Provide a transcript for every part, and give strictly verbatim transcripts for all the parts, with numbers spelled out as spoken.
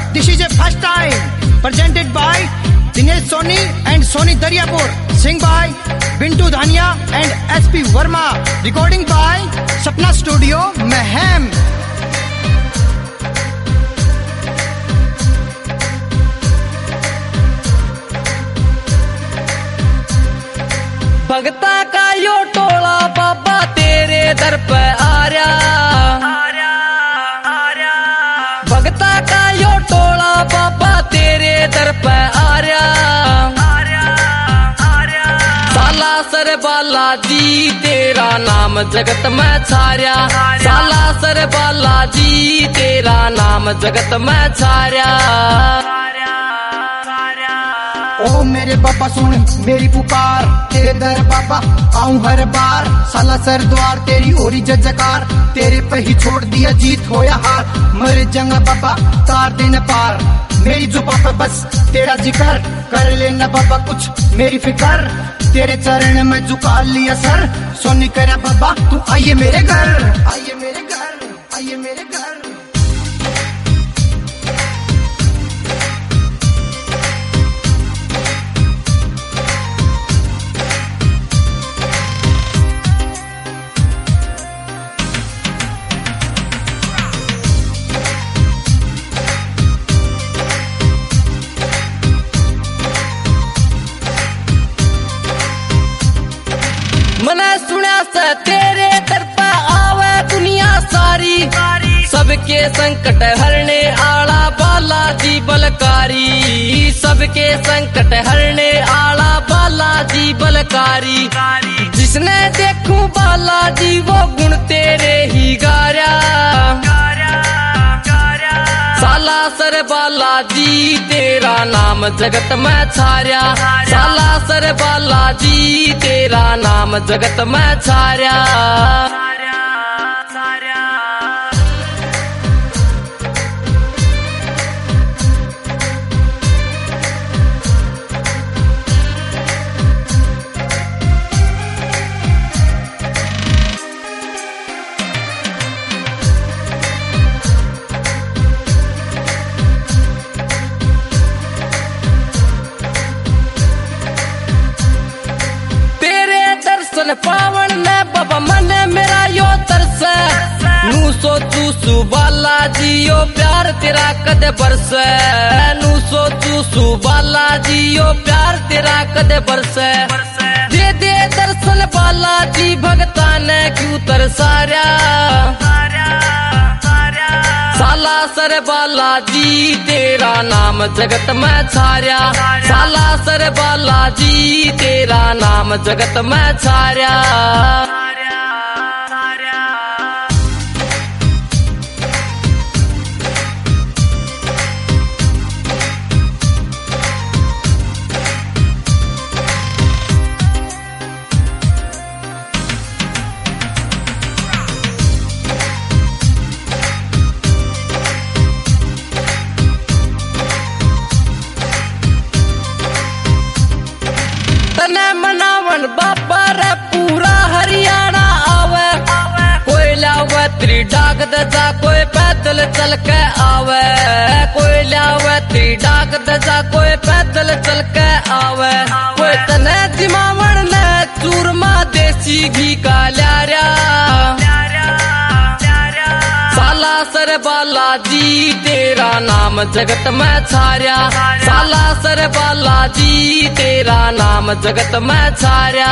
This is a first time presented by Dinesh Soni and Soni Daryapur. Sing by Bintu Dhania and S P Verma. Recording by Sapna Studio, Mehem. भगता का यो टोला बाबा तेरे दर पे आ रहा, भगता का यो टोला बाबा तेरे दर पे आ रहा। साला सर बालाजी तेरा नाम जगत में छाया, साला सर बालाजी तेरा नाम जगत में छाया। ओ मेरे बाबा सुन मेरी पुकार, तेरे दर बाबा आऊं हर बार। साला सर द्वार तेरी ओरी जजकार, तेरे पे ही छोड़ दिया जीत हो या हार। मरे जंग बाबा तार देना पार, मेरी जो पापा बस तेरा जिक्र कर लेना बाबा कुछ मेरी फिकर। तेरे चरण में झुका लिया सर, सोनी करा बाबा तू आइए मेरे घर, आइए मेरे घर, आइए मेरे घर। मने सुना से तेरे दर पे आवे दुनिया सारी, सबके संकट हरने आला बालाजी बलकारी, सबके संकट हरने आला बालाजी बलकारी। जिसने देखूं बालाजी वो गुण तेरे ही गाया। साला सर बालाजी तेरा नाम जगत में छाया, साला सर बालाजी तेरा नाम जगत में छाया। पावन ने बाबा मन मेरा यो तरस, नू सोचू सु बालाजी यो प्यार तेरा कद बरस, नू सोचू सु बालाजी यो प्यार तेरा कद बरस। दे दे दर्शन बालाजी भगता ने क्यों तरसाया। साला सर बालाजी तेरा नाम जगत में छाया, साला सर बालाजी तेरा नाम जगत में छाया। मनावन बाबा रे पूरा हरियाणा आवे, कोई लावे त्री डाक दजा कोई पैदल चल के आवे, कोई लावे त्री डाक दजा कोई पैदल चल के आवे। कोई तने जिमावन ने चूरमा देसी घी का ल्यारा। साला सर बालाजी तेरा नाम जगत में छाया, साला सर बालाजी तेरा नाम जगत में छाया।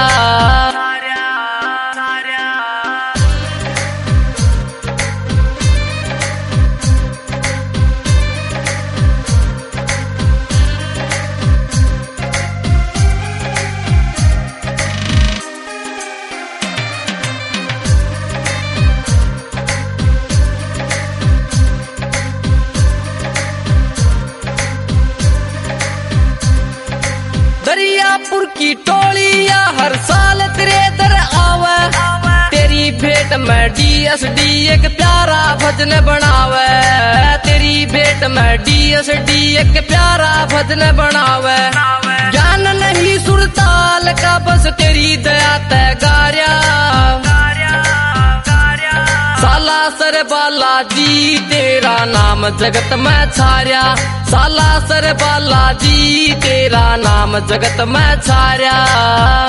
दरियापुर की टोलियां हर साल तेरे दर आवे, तेरी भेंट में डी एस डी एक प्यारा भजन बनावे, तेरी भेंट में डी एस डी एक प्यारा भजन बनावे। ज्ञान नहीं सुरताल का बस तेरी दया तय गार्या। सालासर बालाजी तेरा नाम जगत में छाया, सालासर बालाजी तेरा नाम जगत में छाया।